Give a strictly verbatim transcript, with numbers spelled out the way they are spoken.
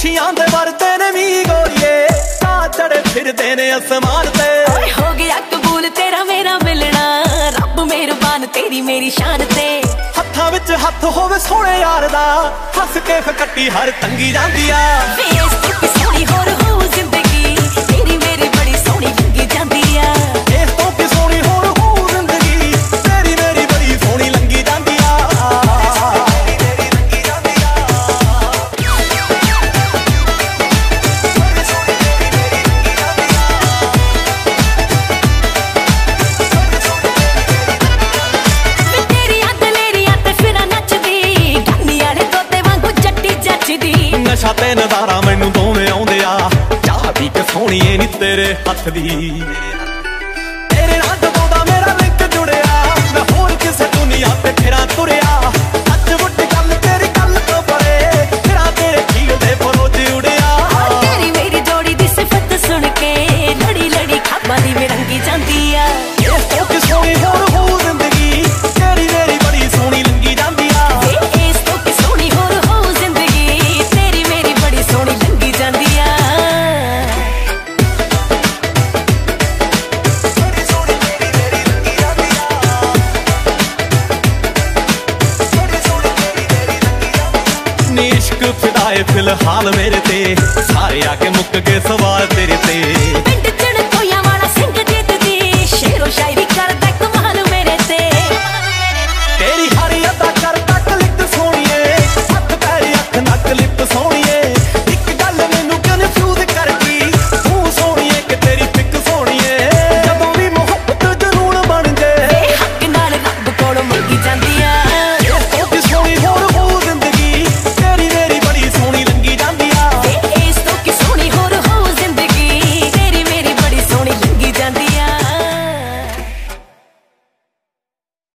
खुशियां दे वरदे ने वी गोरिए ता चढ़े फिरदे ने आसमान ते। हो गया कबूल तेरा मेरा मिलना रब मेहरबान तेरी मेरी शान ते। हत्थां विच हत्थ होवे सोहणे यार दा हस के फकट्टी हर तंगी जांदी आ। फेस तो कि सोहनी होर हो जिंदगी तेरी मेरी बड़ी सोहनी लंगी जांदी आ। इस तो कि सोहनी होर हो जिंदगी तेरी मेरी बड़ी सोहनी लंगी जांदी आ। नशा ते नजारा मैनू दोवें आउंदे आ चाह पी के सोहणीए नी तेरे हथ दी। तेरे नाल जदों दा मेरा लिंक जुड़िया मैं होर किसे दुनिया ते फिरां तुरिया। सच मुट गल तेरी गल तो परे फिरां तेरे खील दे फरोज उड़िया। तेरी मेरी जोड़ी दी सिफत सुन के लड़ी लड़ी खाबां दी विरंगी जांदी आ। इस तो कि सोहनी होर हो जिंदगी तेरी मेरी बड़ी सोहनी लंगी जांदी आ। इस तो कि सोहनी होर हो जिंदगी तेरी मेरी बड़ी सोहनी लंगी जांदी आ। इश्क फिदाए फिलहाल मेरे ते सारे आके मुक गए सवाल तेरे ते।